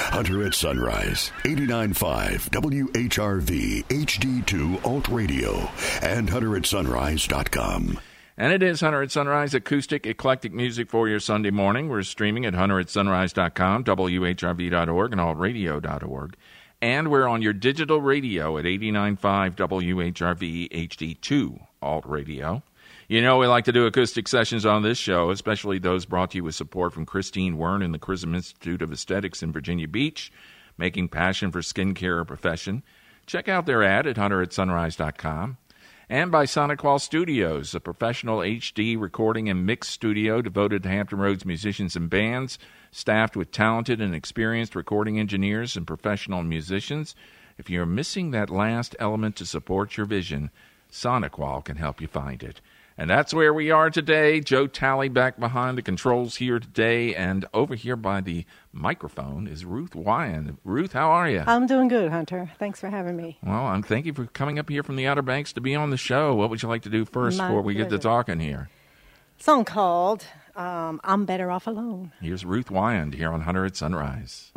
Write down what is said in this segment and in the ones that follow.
Hunter at Sunrise, 89.5 WHRV HD2 Alt Radio, and hunteratsunrise.com. And it is Hunter at Sunrise, acoustic, eclectic music for your Sunday morning. We're streaming at hunteratsunrise.com, WHRV.org, and altradio.org. And we're on your digital radio at 89.5 WHRV HD2 Alt Radio. You know, we like to do acoustic sessions on this show, especially those brought to you with support from Christine Wern and the Chrism Institute of Aesthetics in Virginia Beach, making passion for skincare a profession. Check out their ad at hunteratsunrise.com. And by SonicWall Studios, a professional HD recording and mix studio devoted to Hampton Roads musicians and bands, staffed with talented and experienced recording engineers and professional musicians. If you're missing that last element to support your vision, SonicWall can help you find it. And that's where we are today. Joe Talley back behind the controls here today. And over here by the microphone is Ruth Wyand. Ruth, how are you? I'm doing good, Hunter. Thanks for having me. Well, thank you for coming up here from the Outer Banks to be on the show. What would you like to do first before we get to talking here? Song called I'm Better Off Alone. Here's Ruth Wyand here on Hunter at Sunrise.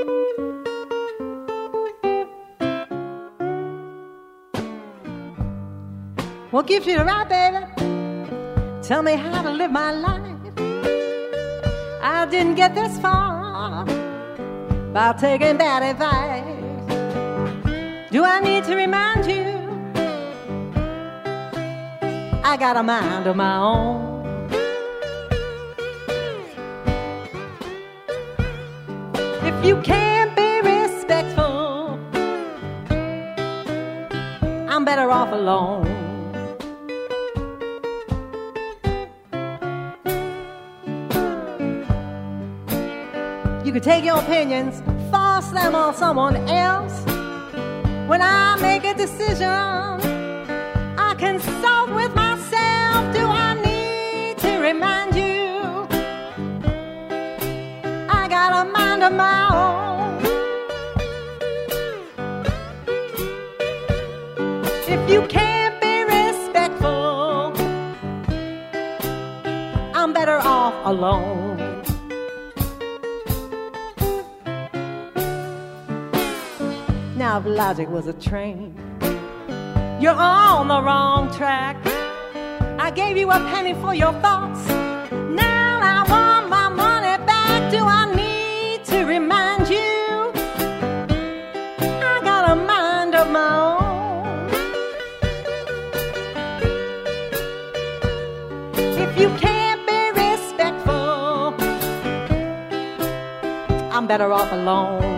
What gives you the right, baby? Tell me how to live my life. I didn't get this far by taking bad advice. Do I need to remind you? I got a mind of my own. If you can't be respectful, I'm better off alone. You can take your opinions, force them on someone else. When I make a decision, I consult with myself. Do I need to remind you? I got a mind of my own. If you can't be respectful, I'm better off alone. Now if logic was a train, you're on the wrong track. I gave you a penny for your thoughts. Now I want my money back. Do I need to remind you? I got a mind of my own. If you can't be respectful, I'm better off alone.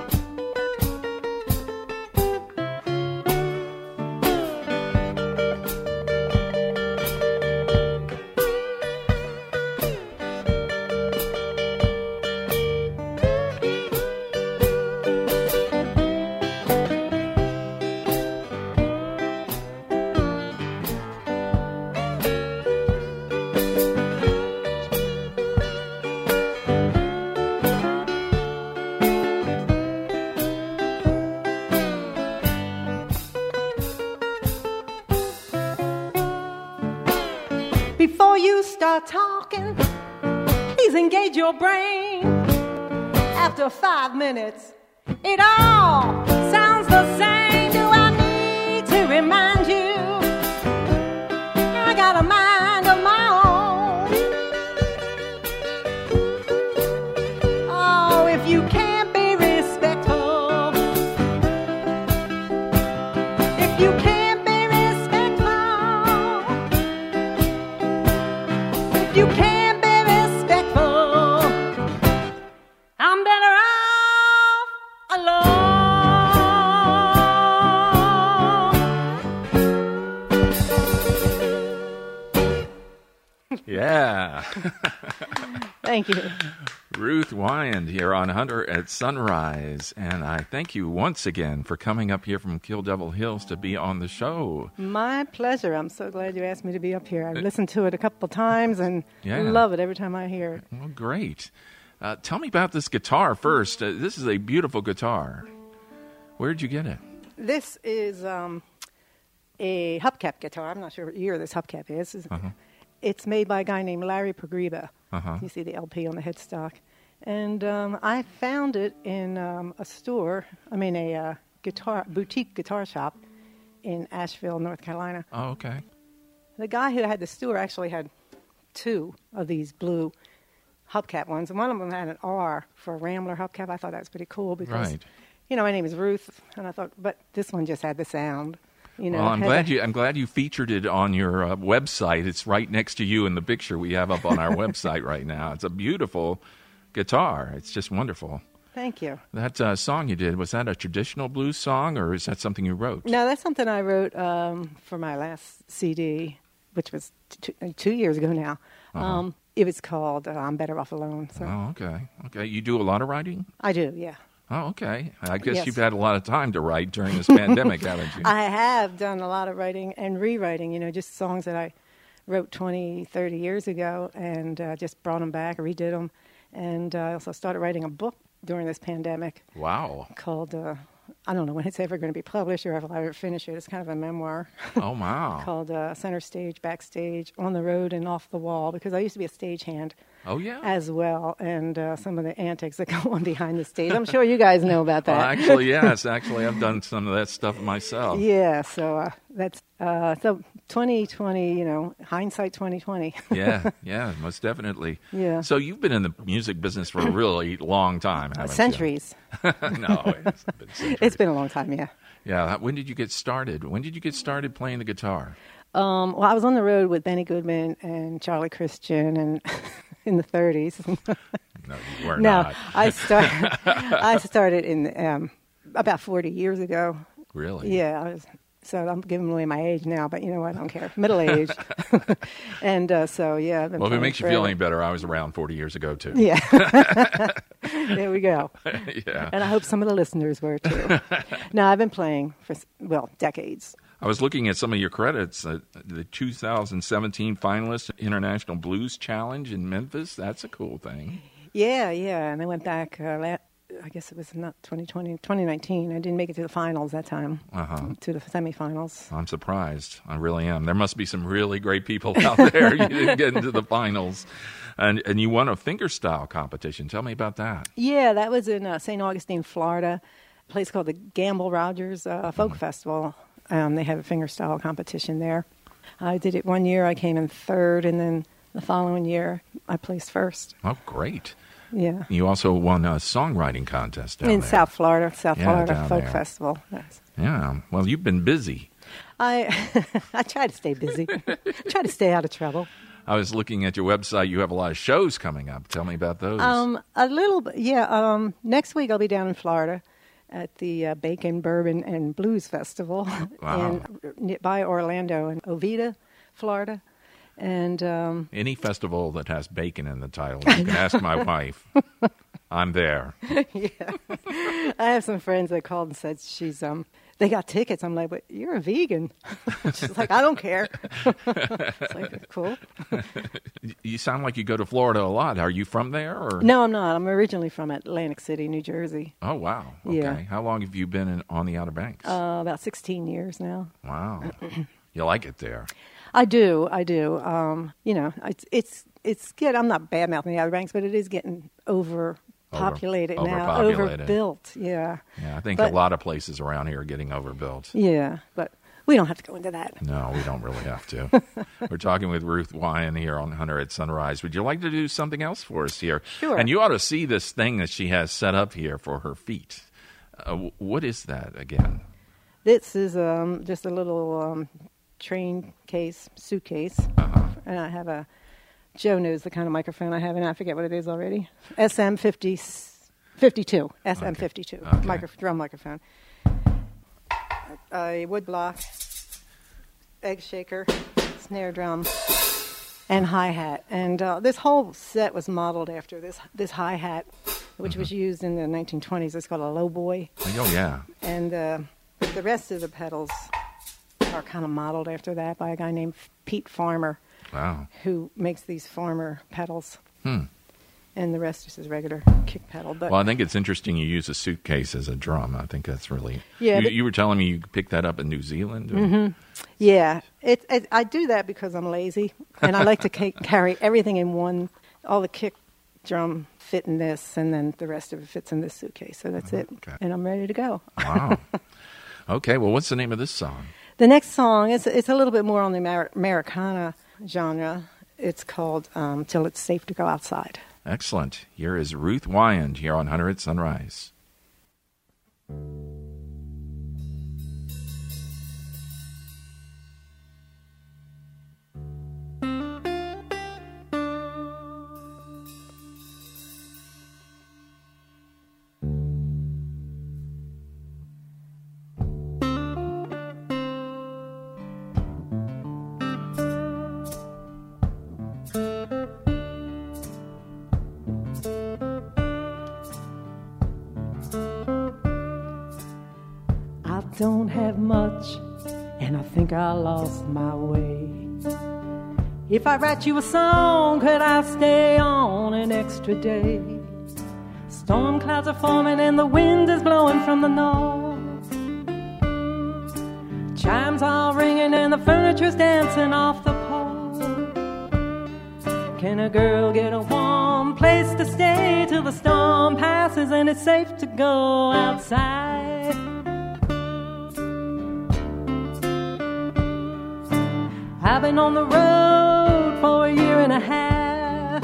Before you start talking, please engage your brain. After 5 minutes, it all sounds the same. Do I need to remind you? I got a mind of my own. Oh, if you can't be respectful, if you can't be respectful, you can't be respectful, I'm better off alone. Yeah. Thank you. Ruth Wyand here on Hunter at Sunrise. And I thank you once again for coming up here from Kill Devil Hills to be on the show. My pleasure. I'm so glad you asked me to be up here. I've listened to it a couple times and love it every time I hear it. Well, great. Tell me about this guitar first. This is a beautiful guitar. Where did you get it? This is a hubcap guitar. I'm not sure what year this hubcap is. It's made by a guy named Larry Pogriba. You see the LP on the headstock. And I found it in a store, a boutique guitar shop in Asheville, North Carolina. Oh, okay. The guy who had the store actually had 2 of these blue hubcap ones, and one of them had an R for a Rambler hubcap. I thought that was pretty cool because, Right. My name is Ruth, and I thought, but this one just had the sound. Well, I'm glad you featured it on your website. It's right next to you in the picture we have up on our website right now. It's a beautiful guitar. It's just wonderful. Thank you. That song you did, was that a traditional blues song, or is that something you wrote? No, that's something I wrote for my last CD, which was 2 years ago now. Uh-huh. It was called I'm Better Off Alone. So. Oh, okay. Okay. You do a lot of writing? I do, yeah. Oh, okay. I guess Yes. you've had a lot of time to write during this pandemic, haven't you? I have done a lot of writing and rewriting, just songs that I wrote 20, 30 years ago and just brought them back, redid them. And I also started writing a book during this pandemic Wow. called, I don't know when it's ever going to be published or if I'll ever finish it. It's kind of a memoir Oh, wow. called Center Stage, Backstage, On the Road and Off the Wall, because I used to be a stagehand Oh, yeah. as well, and some of the antics that go on behind the stage. I'm sure you guys know about that. Well, actually, yes. Actually, I've done some of that stuff myself. Yeah, so that's so 2020. Hindsight 2020. Yeah, most definitely. Yeah. So you've been in the music business for a really long time, haven't Centuries. you? No, it's been centuries. It's been a long time. Yeah. Yeah. When did you get started? When did you get started playing the guitar? Well, I was on the road with Benny Goodman and Charlie Christian, and in the 30s. No, you were No, not. I started in about 40 years ago. Really? Yeah, so I'm giving away my age now, but you know what? I don't care. Middle age. And so, yeah. I've been Well, if it playing makes you forever. feel any better, I was around 40 years ago, too. Yeah. There we go. Yeah. And I hope some of the listeners were, too. No, I've been playing for, decades. I was looking at some of your credits. The 2017 finalist International Blues Challenge in Memphis. That's a cool thing. Yeah. And I went back, I guess it was not 2019. I didn't make it to the finals that time, to the semifinals. I'm surprised. I really am. There must be some really great people out there. You didn't get into the finals. And you won a fingerstyle competition. Tell me about that. Yeah, that was in St. Augustine, Florida, a place called the Gamble Rogers Folk Festival. They have a fingerstyle competition there. I did it one year. I came in third, and then the following year, I placed first. Oh, great. Yeah. You also won a songwriting contest down In there. South Florida down Folk there. Festival. Yes. Yeah. Well, you've been busy. I try to stay busy. Try to stay out of trouble. I was looking at your website. You have a lot of shows coming up. Tell me about those. A little bit, yeah. Next week I'll be down in Florida at the Bacon, Bourbon, and Blues Festival Wow. by Orlando in Oviedo, Florida. And Any festival that has bacon in the title, you can ask my wife. I'm there. I have some friends that called and said they got tickets. I'm like, but you're a vegan. She's like, I don't care. It's like, cool. You sound like you go to Florida a lot. Are you from there? Or? No, I'm not. I'm originally from Atlantic City, New Jersey. Oh, wow. Okay. Yeah. How long have you been on the Outer Banks? About 16 years now. Wow. You like it there? I do. It's good. I'm not bad mouthing the Outer Banks, but it is getting overpopulated now. Overpopulated. Overbuilt. Yeah. Yeah, I think But- a lot of places around here are getting overbuilt. Yeah, but we don't have to go into that. No, we don't really have to. We're talking with Ruth Wyan here on Hunter at Sunrise. Would you like to do something else for us here? Sure. And you ought to see this thing that she has set up here for her feet. What is that again? This is just a little train case, suitcase. And I have Joe knows the kind of microphone I have, and I forget what it is already. SM52. SM52. Drum microphone. A wood block, egg shaker, snare drum, and hi-hat. And this whole set was modeled after this hi-hat, which was used in the 1920s. It's called a lowboy. Oh, yeah. And the rest of the pedals are kind of modeled after that by a guy named Pete Farmer, Wow. who makes these Farmer pedals. And the rest is his regular kick pedal. But Well, I think it's interesting you use a suitcase as a drum. I think that's really... Yeah, You were telling me you picked that up in New Zealand? Or... yeah, I do that because I'm lazy, and I like to carry everything in one, all the kick drum fit in this, and then the rest of it fits in this suitcase. So that's it. Okay. And I'm ready to go. Wow. Okay, well, what's the name of this song? The next song, it's a little bit more on the Americana genre. It's called Till It's Safe to Go Outside. Excellent. Here is Ruth Wyand here on Hunter at Sunrise. Don't have much, and I think I lost my way. If I write you a song, could I stay on an extra day? Storm clouds are forming and the wind is blowing from the north. Chimes are ringing and the furniture's dancing off the pole. Can a girl get a warm place to stay till the storm passes and it's safe to go outside? I've been on the road for 1.5 years.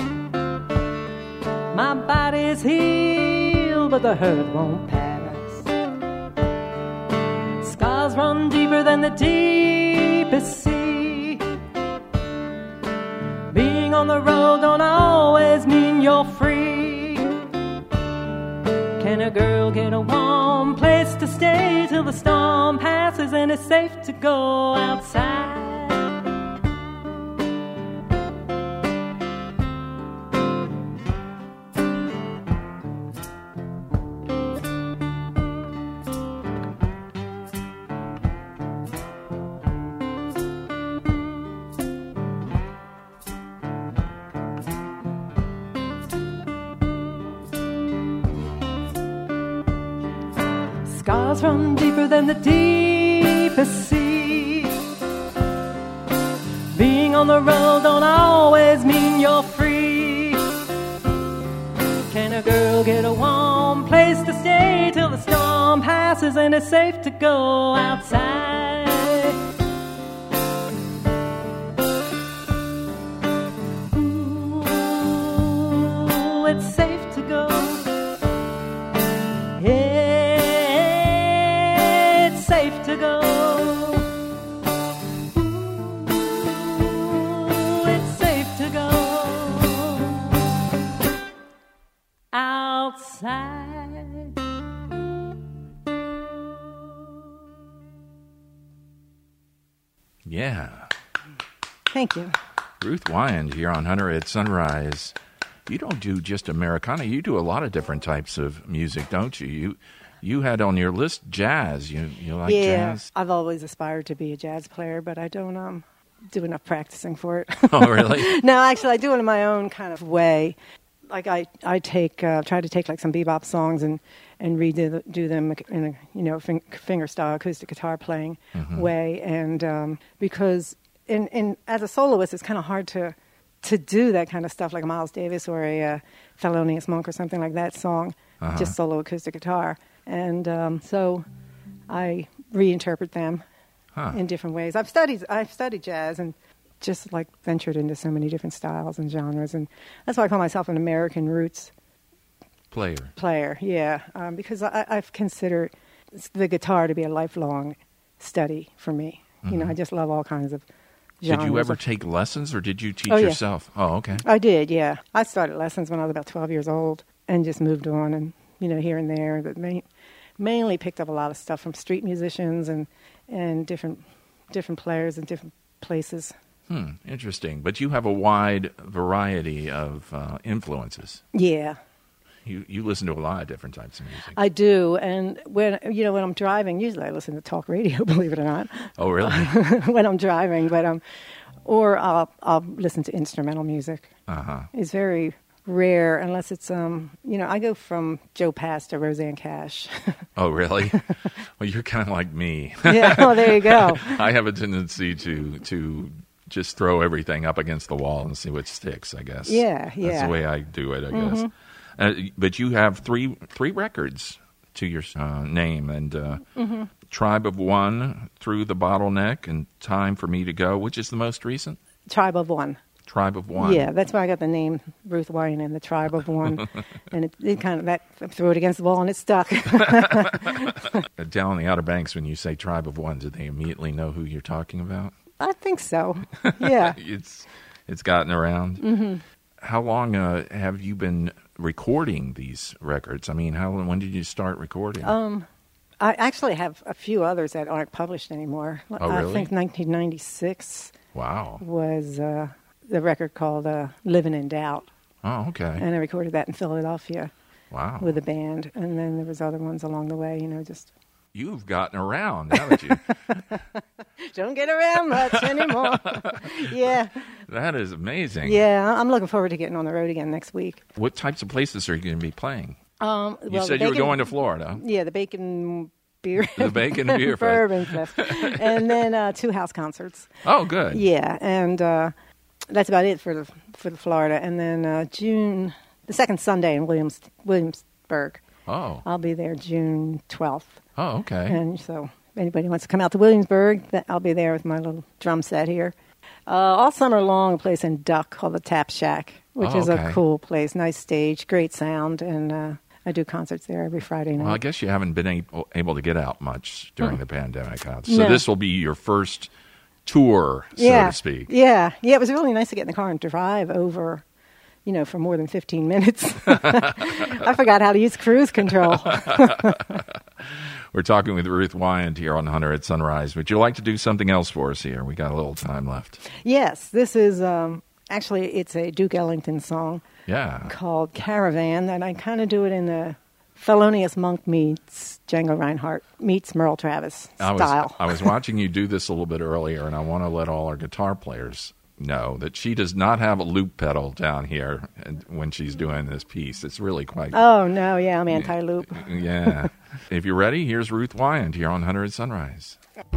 My body's healed, but the hurt won't pass. Scars run deeper than the deepest sea. Being on the road don't always mean you're free. Can a girl get a warm place to stay till the storm passes and it's safe to go outside? Scars run deeper than the deepest sea. Being on the road don't always mean you're free. Can a girl get a warm place to stay till the storm passes and it's safe to go outside? Ooh, it's safe to go. Safe to go. Ooh, it's safe to go outside. Yeah. Thank you. Ruth Wyand here on Hunter at Sunrise. You don't do just Americana. You do a lot of different types of music, don't you? You had on your list jazz. You like jazz? Yeah, I've always aspired to be a jazz player, but I don't do enough practicing for it. Oh, really? No, actually, I do it in my own kind of way. Like I try to take like some bebop songs and do them in a finger style acoustic guitar playing way, and because in as a soloist, it's kind of hard to do that kind of stuff like a Miles Davis or a Thelonious Monk or something like that song, just solo acoustic guitar. And so I reinterpret them in different ways. I've studied jazz and just like ventured into so many different styles and genres, and that's why I call myself an American roots player. Yeah, because I've considered the guitar to be a lifelong study for me. You know, I just love all kinds of genres. Did you ever take lessons, or did you teach yourself? Oh, okay. I did. Yeah, I started lessons when I was about 12 years old, and just moved on and here and there, but mainly picked up a lot of stuff from street musicians and different players in different places. Interesting. But you have a wide variety of influences. Yeah. You listen to a lot of different types of music. I do, and when I'm driving, usually I listen to talk radio, believe it or not. Oh, really? When I'm driving, but or I'll listen to instrumental music. It's very rare unless it's I go from Joe Pass to Roseanne Cash. Oh, really? Well, you're kind of like me. Yeah. Oh, there you go. I have a tendency to just throw everything up against the wall and see what sticks, I guess. Yeah. That's the way I do it, I guess. But you have three records to your name, and Tribe of One, Through the Bottleneck, and Time for Me to Go. Which is the most recent? Tribe of One. Tribe of One. Yeah, that's where I got the name Ruth Wine and the Tribe of One. And it kind of, that threw it against the wall and it stuck. Down in the Outer Banks, when you say Tribe of One, do they immediately know who you're talking about? I think so. Yeah. It's gotten around. How long have you been recording these records? I mean, when did you start recording? I actually have a few others that aren't published anymore. Oh, really? I think 1996 Wow. was the record called Living in Doubt. Oh, okay. And I recorded that in Philadelphia Wow. with a band. And then there was other ones along the way, just... You've gotten around, haven't you? Don't get around much anymore. Yeah. That is amazing. Yeah, I'm looking forward to getting on the road again next week. What types of places are you going to be playing? Well, You said you were going to Florida. Yeah, the Bacon Beer. The Bacon Beer Fest. Bourbon Fest. And then 2 house concerts. Oh, good. Yeah, and that's about it for the Florida. And then June, the second Sunday in Williamsburg. Oh. I'll be there June 12th. Oh, okay. And so if anybody wants to come out to Williamsburg, I'll be there with my little drum set here. All summer long, a place in Duck called the Tap Shack, which is a cool place. Nice stage, great sound, and I do concerts there every Friday night. Well, I guess you haven't been able to get out much during the pandemic. So this will be your first tour, so to speak. Yeah. It was really nice to get in the car and drive over, for more than 15 minutes. I forgot how to use cruise control. We're talking with Ruth Wyand here on Hunter at Sunrise. Would you like to do something else for us here? We got a little time left. Yes, this is actually it's a Duke Ellington song. Yeah. Called Caravan, and I kind of do it in the Thelonious Monk meets Django Reinhardt meets Merle Travis style. I was watching you do this a little bit earlier, and I want to let all our guitar players know that she does not have a loop pedal down here when she's doing this piece. It's really quite... Oh, no, yeah, I'm anti-loop. Yeah. If you're ready, here's Ruth Wyand here on Hunter at Sunrise.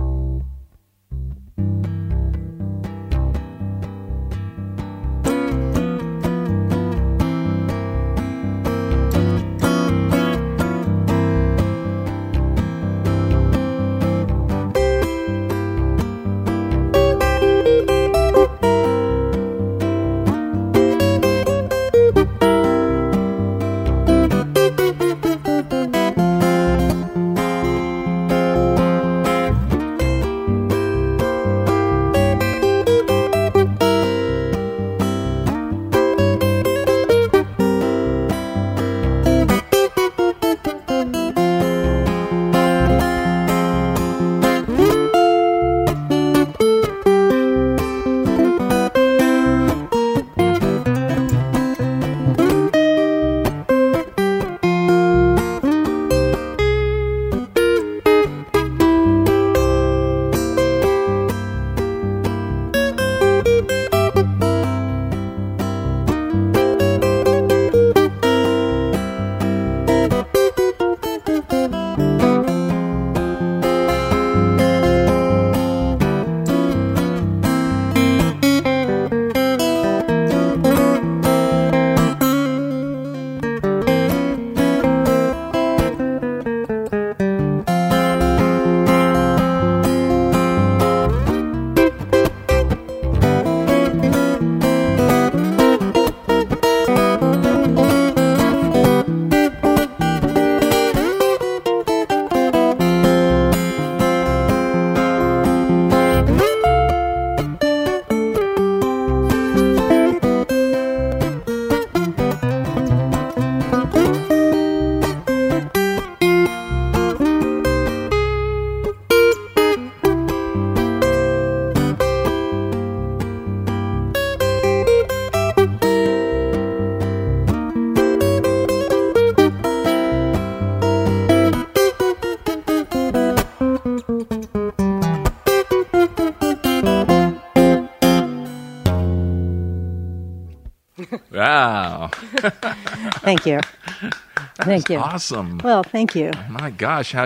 Wow. Thank you. Thank you. Awesome. Well, thank you. My gosh, how you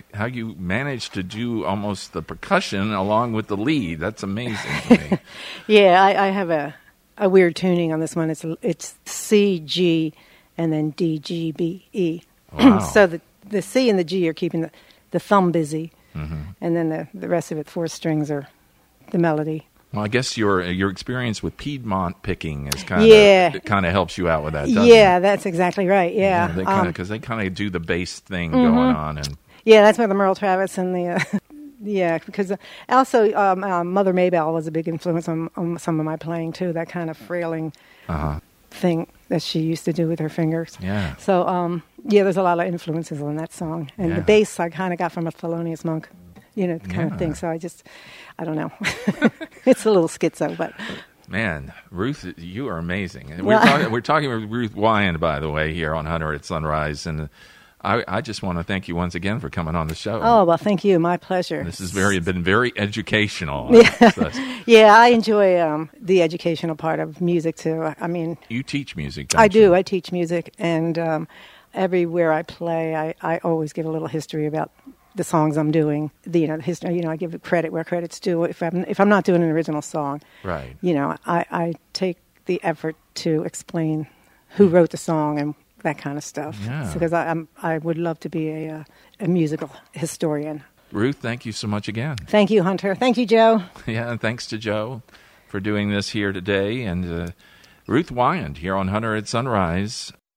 how you managed to do almost the percussion along with the lead. That's amazing to me. Yeah, I have a weird tuning on this one. It's C, G, and then D, G, B, E. Wow. So the C and the G are keeping the thumb busy, and then the rest of it, 4 strings, are the melody. Well, I guess your experience with Piedmont picking is kind of helps you out with that, doesn't it? That's exactly right. Yeah, because they kind of do the bass thing going on, and that's where the Merle Travis and the because also Mother Maybelle was a big influence on some of my playing too. That kind of frailing thing that she used to do with her fingers. Yeah. So there's a lot of influences on that song, and the bass I kind of got from a Thelonious Monk. Kind of thing. So I don't know. It's a little schizo, but. Man, Ruth, you are amazing. We're talking with Ruth Wyand, by the way, here on Hunter at Sunrise. And I just want to thank you once again for coming on the show. Oh, well, thank you. My pleasure. This has been very educational. Yeah, I enjoy the educational part of music, too. I mean. You teach music, don't you? I do. I teach music. And everywhere I play, I always give a little history about the songs I'm doing, the history. I give credit where credit's due. If I'm not doing an original song, right? I take the effort to explain who wrote the song and that kind of stuff. Yeah. Because I would love to be a musical historian. Ruth, thank you so much again. Thank you, Hunter. Thank you, Joe. Yeah, and thanks to Joe for doing this here today. And Ruth Wyand here on Hunter at Sunrise.